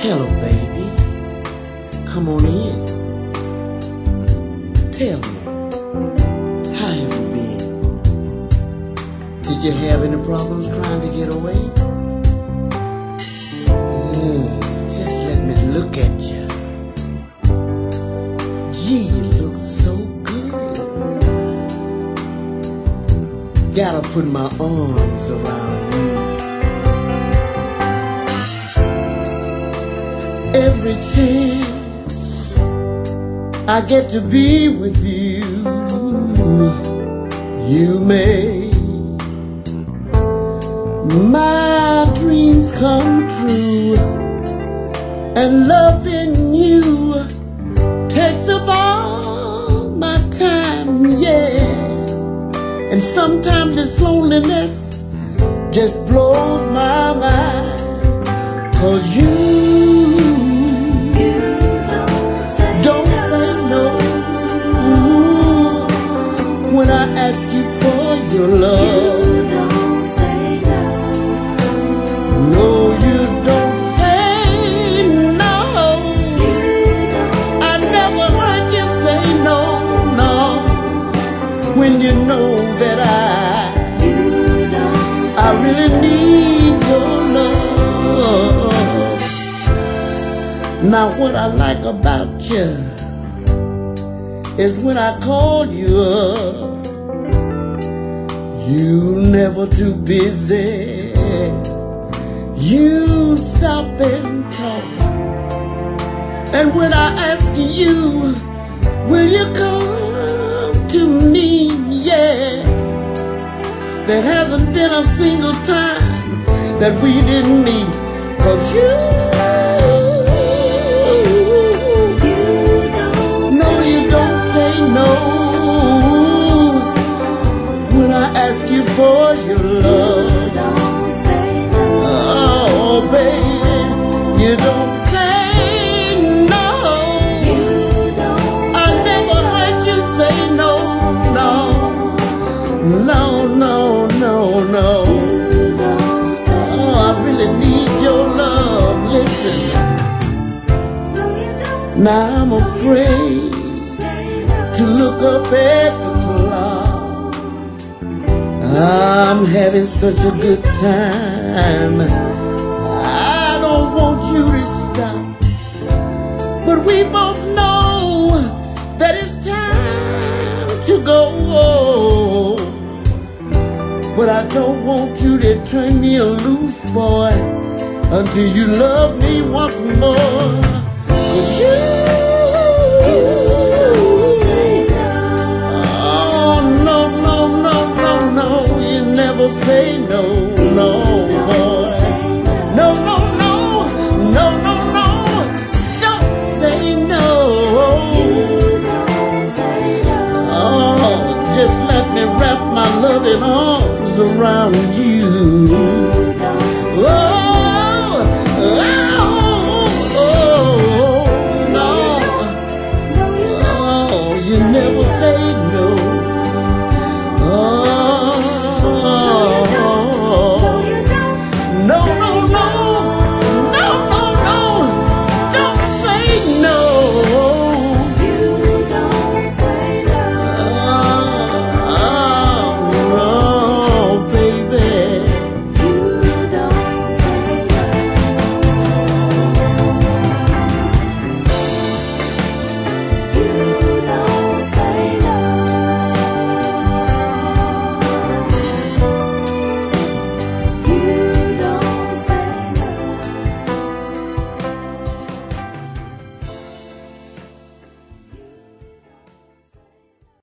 Hello, baby. Come on in. Tell me, how have you been? Did you have any problems trying to get away? Just let me look at you. Gee, you look so good. Gotta put my arms around you. Every chance I get to be with you, you make my dreams come true. And loving you takes up all my time, yeah. And sometimes this loneliness just blows my mind. 'Cause you don't say no when I ask you for your love. You don't say no. No, you don't say no. I never heard you say no, no. When you know that I really need your love. Now what I like about you is when I call you up, you never too busy. You stop and talk. And when I ask you, will you come to me? Yeah. There hasn't been a single time that we didn't meet. 'Cause you don't say no when I ask you for your love. You don't say no. Oh, baby, you don't say no. I never heard you say no, no. No, no, no, no. Oh, I really need your love. Listen. Now I'm afraid to look up at the cloud. I'm having such a good time. I don't want you to stop. But we both know that it's time to go. But I don't want you to turn me a loose, boy, until you love me once more. 'Cause you say no, no, boy. No, no, no, no, no, no. Don't say no. Oh, just let me wrap my loving arms around you. Oh, oh, oh, no. Oh, you never say no. Oh. No, no, no.